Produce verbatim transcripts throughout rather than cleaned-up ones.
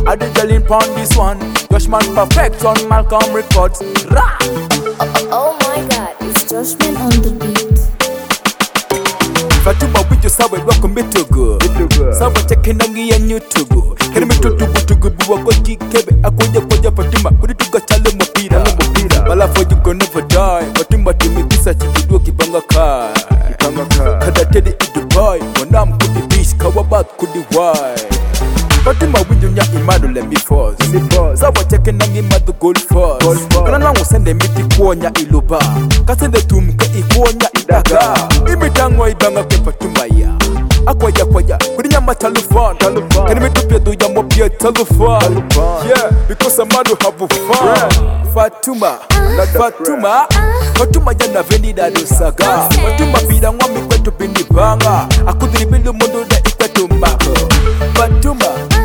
I did Jolene pon this one. Joshman perfect on Malcolm Records. Rah! Oh my god, it's Joshman on the beat. Fatuma wijo sawe wako mitugu sawe cheke nangi ya nyutugu kene mitutugu tugu buwa kwa kikebe akoja koja Fatuma kudi tuga chale mpira Bala for you gon never die Fatuma timikisa chikidua kibanga kai Kada tedi i Dubai Wanam kudi bish kawabat kudi wai Fatuma winjo nya imadu let me force sawe cheke nangi madu gold force Kana nangu sende miti kuonya iluba Kasende tumke ikuonya idaga Imitangwa ibanga ke Fatuma ya Akwaja kwaja kuri nyama talufan Kani mitupia do ya mopia talufan Yeah, because I'm mad to have fun Fatuma, Fatuma Fatuma jana vendi da do saga Fatuma bida ngwami kwetu bindi banga Akudiri bindu mundu da ikwetu mbako Fatuma,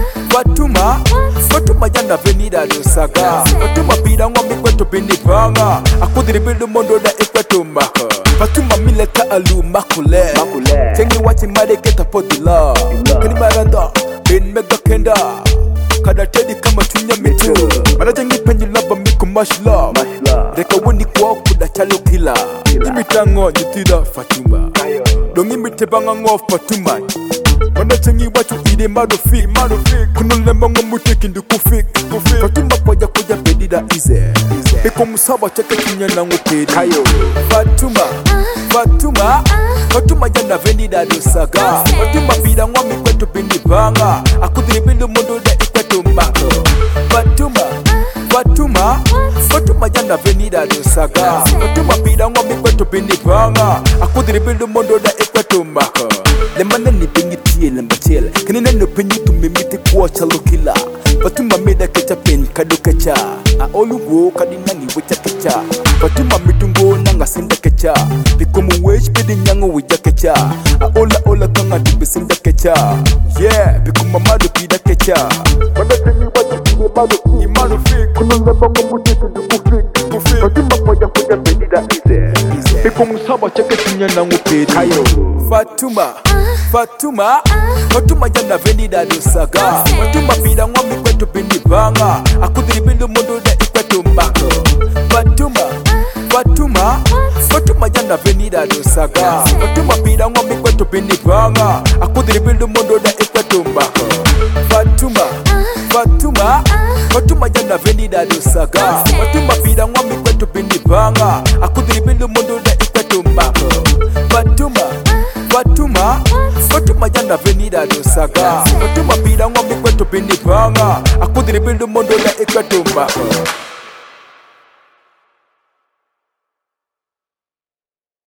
Fatuma Fatuma jana vendi da do saga Fatuma bida ngwami kwetu bindi banga Akudiri bindu mundu da ikwetu mbako Fatuma mileta alu makule Tengi wachi made geta podula Kani maranda, bin mega kenda Kada tedi kama chunya mitu Mara jengi penji laba miku mash love Deka wini kwa kuda chalo kila Imitango jitida Fatuma Dongi mitebanga ngo Fatuma Mana jengi wachu ide mado fik Kuno lemba ngo muteki ndu kufik Fatuma kwaja kwaja bedida ize Eko musaba chake chunya na ngo pedi Fatuma Fatuma Fatuma jana vendi da do saga Fatuma bida ngwami kwetu bindi banga Akudiri bindu mundu da ikwetu mbako Fatuma Fatuma Fatuma jana vendi da do saga Fatuma bida ngwami kwetu bindi banga Akudiri bindu mundu da ikwetu mbako Lemana ni bingi tiye lemba chile Kanina no pinyi tumimiti kuwa chalo kila Fatuma mida kecha pen kado kecha A olu wo kadina ni wecha kecha Fatuma mitungo nanga senda kecha Bikomu wesh pedi nyango wija kecha A ola ola kanga tibe senda kecha Yeah, bikuma mado pida kecha Wanda tengi wachi pide mado imano fik Kuno lebongo mutiki nduku fik Fatuma kwaja kwaja pedi da ize Bikomu saba cheke chunya nangu pedi Fatuma Fatuma Fatuma jana vendi da do saga Fatuma bida ngwami kwetu bindi banga Akudiri bindu mundu da ikwetu mbako Fatuma Fatuma Fatuma jana vendi da do saga Fatuma bida ngwami kwetu bindi banga Akudiri bindu mundu da ikwetu mbako Fatuma Fatuma Fatuma jana vendi da do saga Fatuma bida ngwami kwetu bindi banga Akudiri bindu mundu da ikwetu mbako Fatuma Fatuma Fatuma jana vendi da do saga Fatuma bida ngwami kwetu bindi banga Akudiri bindu mundu da ikwetu mbako